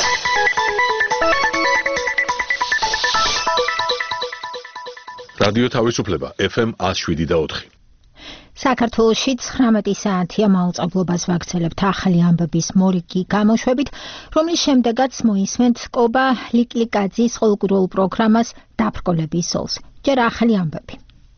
რადიო თავისუფლება FM 107.4. საქართველოში 19 საათია მაუწყებლობას ვაგრძელებთ ახალი ამბების მორიგი გამოშვებით, რომლის შემდეგაც მოისმენთ კობა ლიკლიკაძის ყოველკვირეულ პროგრამას დაბრკოლების სოლს. ჯერ ახალი ამბები.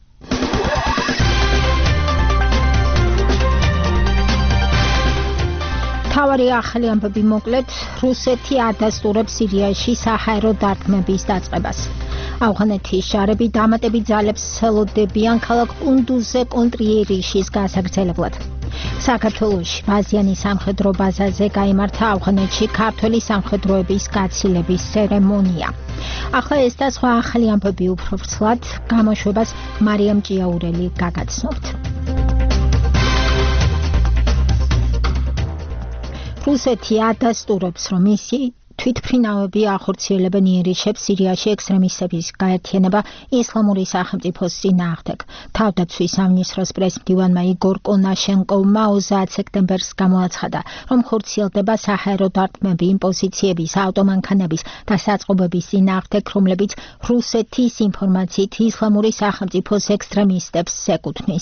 თავარი ახალი ამბები მოკლედ, რუსეთი ადასტურებს სირიაში საჰაერო დარტყმების დაწყებას. ავღანეთის ჯარები დამატებით ძალებს ელოდებიან ქალაქ კუნდუზზე კონტრიერიშის გასაგრძელებლად. საქართველოში ბაზიანი სამხედრო ბაზაზე გაიმართა ავღანეთში ქართველი სამხედროების გაცილების ცერემონია. ახლა ეს და სხვა ახალი ამბები უფრო ვრცლად გამოშვებას მარიამ ჭიაურელი გაგაცნობთ. რუსეთი ადასტურებს, რომ მისი თვითმფრინავები ახორციელებენ იერიშებს სირიაში ექსტრემისტების გაერთიანება ისლამური სახელმწიფოს წინააღმდეგ. თავდაცვის სამინისტროს პრესმდივანმა იგორ კონაშენკოვმა 30 სექტემბერს გამოაცხადა, რომ ხორციელდება საჰაერო დარტყმები იმ პოზიციების, ავტომანქანების და საწყობების წინააღმდეგ, რომლებიც რუსეთის ინფორმაციით ისლამური სახელმწიფოს ექსტრემისტებს ეკუთვნის.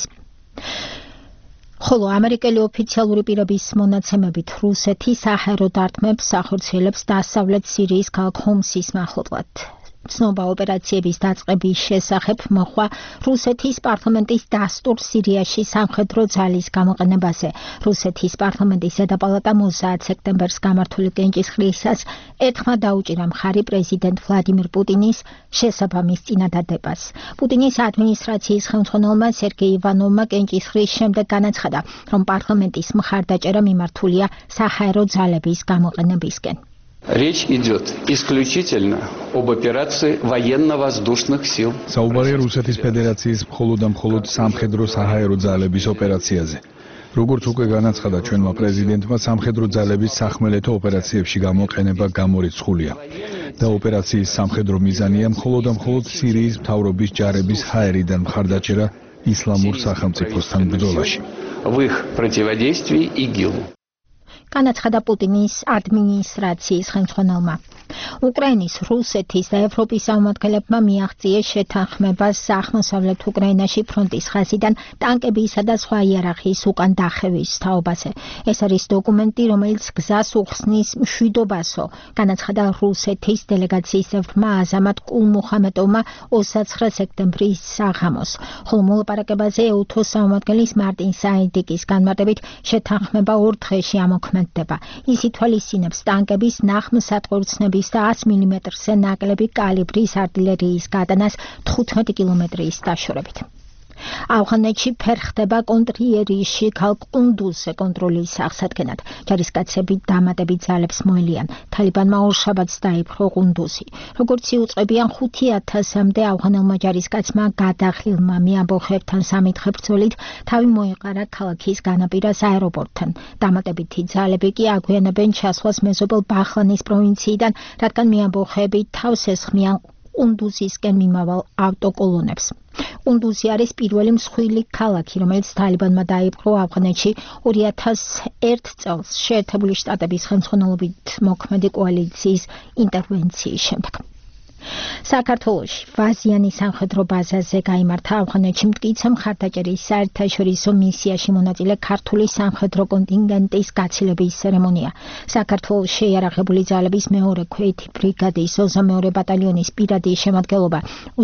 ხოლო ამერიკელი ოფიციალური პირების მონაცემებით რუსეთი საჰაერო დარტყმებს ახორციელებს დასავლეთ სირიის ქალაქ ჰომსის მახლობლად. ცნობა ოპერაციების დაწყების შესახებ მოხდა რუსეთის პარლამენტის დასტურს სირიაში სამხედრო ძალის გამოყენებაზე. რუსეთის პარლამენტის ზედაპალატა 30 სექტემბერს გამართული კენჭისყრისას ერთხმა დაუჭირა მხარი პრეზიდენტ ვლადიმირ პუტინის შესაბამის წინადადებას. პუტინის ადმინისტრაციის ხელმძღვანელმა სერგეი ივანოვმა კენჭისყრის შემდეგ განაცხადა, რომ პარლამენტის მხარდაჭერა მიმართულია საჰაერო ძალების გამოყენებისკენ. Речь идет исключительно об операции военно-воздушных сил. საუბარია რუსეთის ფედერაციის მხოლოდ და მხოლოდ სამხედრო საჰაერო ძალების ოპერაციაზე. როგორც უკვე განაცხადა ჩვენმა პრეზიდენტმა, სამხედრო ძალების სახმელეთო ოპერაციებში გამოყენება გამორიცხულია და ოპერაციის სამხედრო მიზანია მხოლოდ და მხოლოდ სირიის მთავრობის ჯარების ჰაერიდან მხარდაჭერა ისლამურ სახელმწიფოსთან ბრძოლაში. В их противодействии ИГИЛу. განაცხადა პუტინის ადმინისტრაციის ხელმძღვანელმა. უკრაინის, რუსეთის და ევროპის წარმომადგენლებმა მიაღწიეს შეთანხმებას აღმოსავლეთ უკრაინაში ფრონტის ხაზიდან ტანკებისა და სხვა იარაღის უკან დახევის თაობაზე. ეს არის დოკუმენტი, რომელიც გზას უხსნის მშვიდობასო, განაცხადა რუსეთის დელეგაციის წევრმა აზამატ კულმუხამედოვმა 29 სექტემბრის საღამოს. ხოლო მოლაპარაკებაზე ეუთოს წარმომადგენლის მარტინ საიდიკის განმარტებით შეთანხმება 2 დღეში ამოქმედდება. ის ითვალისწინებს ტანკების ნახმსატყორცნების და 100 მმ-ზე ნაკლები კალიბრის არტილერიის გადანას 15 კილომეტრის დაშორებით. ავღანეთში ფერხდება კონტრიერიში ქალაქ კუნდუზზე კონტროლის აღსადგენად. ჯარისკაცები დამატებით ძალებს მოელიან. თალიბანმა ორშაბათს დაიპყრო კუნდუზი. როგორც იუწყებიან 5000-მდე ავღანელმა ჯარისკაცმა გადახილმა მეამბოხებთან სამითხე ბრძოლით თავი მოეყარა ქალაქის განაპირას აეროპორტთან. დამატებითი ძალები კი აგვიანებენ ჩასვლას მეზობელ ბახლანის პროვინციიდან, რადგან მეამბოხები თავს ესხმიან კუნდუზისკენ მიმავალ ავტოკოლონებს. კუნდუზი არის პირველი მსხვილი ქალაქი, რომელიც თალიბანმა დაიპყრო ავღანეთში 2001 წელს შეერთებული შტატების ხელმძღვანელობით მოქმედი კოალიციის ინტერვენციის შემდეგ. საქართველოში ბაზიანი სამხედრო ბაზაზე გაიმართა ავღანეთში მტკიცე მხარდაჭერის საერთაშორისო მისიაში მონაწილე ქართული სამხედრო კონტინგენტის გაცილების ცერემონია. საქართველოს შეიარაღებული ძალების მეორე ქვეითი ბრიგადის 22 ბატალიონის პირადი შემადგენლობა,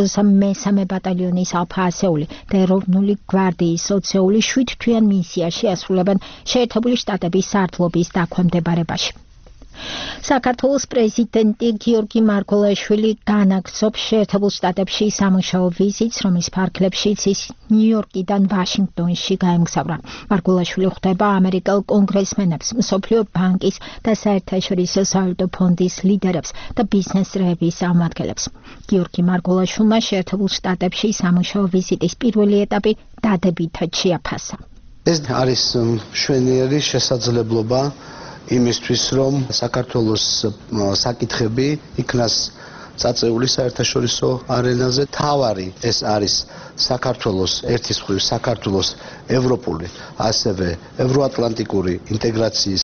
23 ბატალიონის ალფა ასეული და ეროვნული გვარდიის ოცეული 7 თვიან მისიაში ასრულებენ შეერთებული შტატების სარდლობის დაქვემდებარებაში. საქართველოს პრეზიდენტი გიორგი მარგველაშვილი განაგრძობს შეერთებულ შტატებში სამუშაო ვიზიტს, რომლის ფარგლებშიც ის ნიუ-იორკიდან ვაშინგტონში გაემგზავრა. მარგველაშვილი ხვდება ამერიკელ კონგრესმენებს, მსოფლიო ბანკის და საერთაშორისო სავალუტო ფონდის ლიდერებს და ბიზნეს წრეების წარმომადგენლებს. გიორგი მარგველაშვილმა შეერთებულ შტატებში სამუშაო ვიზიტის პირველი ეტაპი დადებითად შეაფასა. ეს არის მშვენიერი შესაძლებლობა იმისთვის, რომ საქართველოს საკითხები იქნას წაწეული საერთაშორისო არენაზე. თავარი ეს არის საქართველოს ერთის მხრივ საქართველოს ევროპული, ასევე ევროატლანტიკური ინტეგრაციის